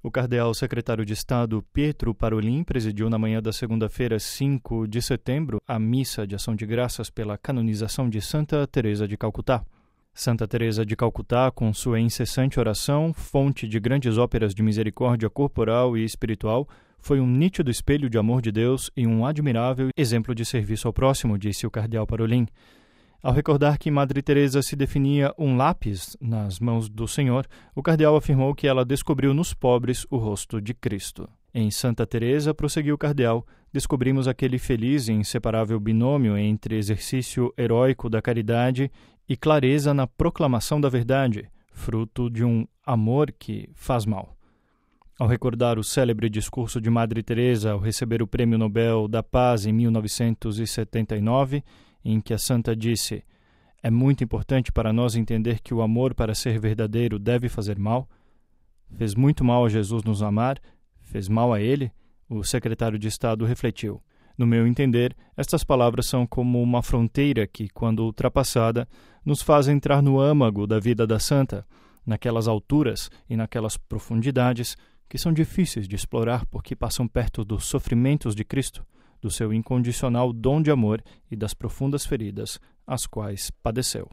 O cardeal secretário de Estado Pietro Parolin presidiu na manhã da segunda-feira, 5 de setembro, a missa de ação de graças pela canonização de Santa Teresa de Calcutá. Santa Teresa de Calcutá, com sua incessante oração, fonte de grandes óperas de misericórdia corporal e espiritual, foi um nítido espelho de amor de Deus e um admirável exemplo de serviço ao próximo, disse o cardeal Parolin. Ao recordar que Madre Teresa se definia um lápis nas mãos do Senhor, o cardeal afirmou que ela descobriu nos pobres o rosto de Cristo. Em Santa Teresa, prosseguiu o cardeal, descobrimos aquele feliz e inseparável binômio entre exercício heróico da caridade e clareza na proclamação da verdade, fruto de um amor que faz mal. Ao recordar o célebre discurso de Madre Teresa ao receber o Prêmio Nobel da Paz em 1979, em que a santa disse: "É muito importante para nós entender que o amor, para ser verdadeiro, deve fazer mal. Fez muito mal a Jesus nos amar, fez mal a ele?" O secretário de Estado refletiu: "No meu entender, estas palavras são como uma fronteira que, quando ultrapassada, nos faz entrar no âmago da vida da santa, naquelas alturas e naquelas profundidades que são difíceis de explorar porque passam perto dos sofrimentos de Cristo, do seu incondicional dom de amor e das profundas feridas às quais padeceu."